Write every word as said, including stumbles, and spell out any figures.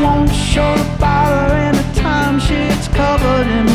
won't show the bother anytime she's covered in